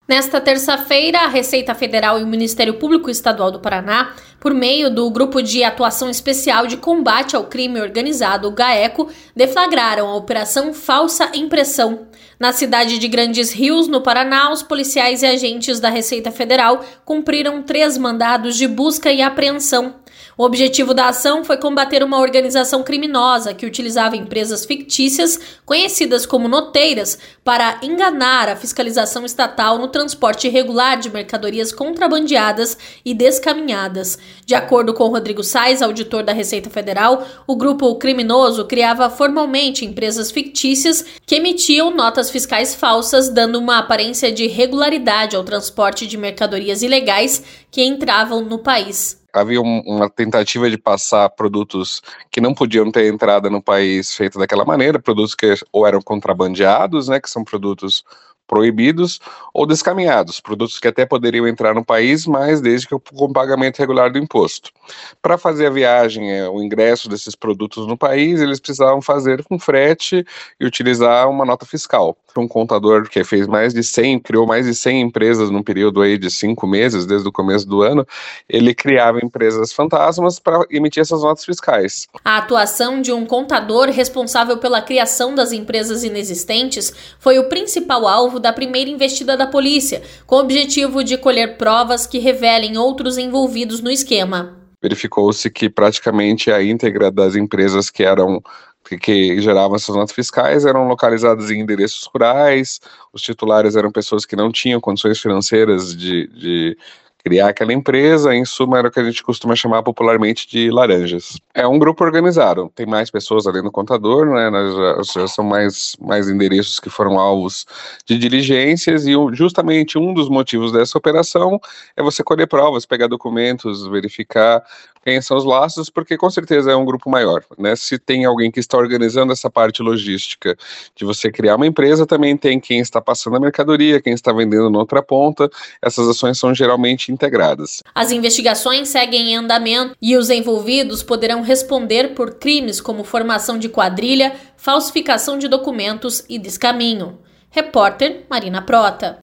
Nesta terça-feira, a Receita Federal e o Ministério Público Estadual do Paraná, por meio do Grupo de Atuação Especial de Combate ao Crime Organizado, o GAECO, deflagraram a Operação Falsa Impressão. Na cidade de Grandes Rios, no Paraná, os policiais e agentes da Receita Federal cumpriram 3 mandados de busca e apreensão. O objetivo da ação foi combater uma organização criminosa que utilizava empresas fictícias, conhecidas como noteiras, para enganar a fiscalização estatal no transporte irregular de mercadorias contrabandeadas e descaminhadas. De acordo com Rodrigo Sais, auditor da Receita Federal, o grupo criminoso criava formalmente empresas fictícias que emitiam notas fiscais falsas, dando uma aparência de regularidade ao transporte de mercadorias ilegais que entravam no país. Havia uma tentativa de passar produtos que não podiam ter entrada no país feita daquela maneira, produtos que ou eram contrabandeados, né, que são produtos proibidos, ou descaminhados, produtos que até poderiam entrar no país, mas desde que com pagamento regular do imposto. Para fazer a viagem, o ingresso desses produtos no país, eles precisavam fazer com frete e utilizar uma nota fiscal. Um contador que criou mais de 100 empresas num período aí de 5 meses, desde o começo do ano, ele criava empresas fantasmas para emitir essas notas fiscais. A atuação de um contador responsável pela criação das empresas inexistentes foi o principal alvo da primeira investida da polícia, com o objetivo de colher provas que revelem outros envolvidos no esquema. Verificou-se que praticamente a íntegra das empresas que geravam essas notas fiscais eram localizadas em endereços rurais, os titulares eram pessoas que não tinham condições financeiras de criar aquela empresa, em suma era o que a gente costuma chamar popularmente de laranjas. É um grupo organizado, tem mais pessoas além do contador, né? Já são mais endereços que foram alvos de diligências e justamente um dos motivos dessa operação é você colher provas, pegar documentos, verificar quem são os laços, porque com certeza é um grupo maior, né? Se tem alguém que está organizando essa parte logística de você criar uma empresa, também tem quem está passando a mercadoria, quem está vendendo na outra ponta. Essas ações são geralmente integradas. As investigações seguem em andamento e os envolvidos poderão responder por crimes como formação de quadrilha, falsificação de documentos e descaminho. Repórter Marina Prota.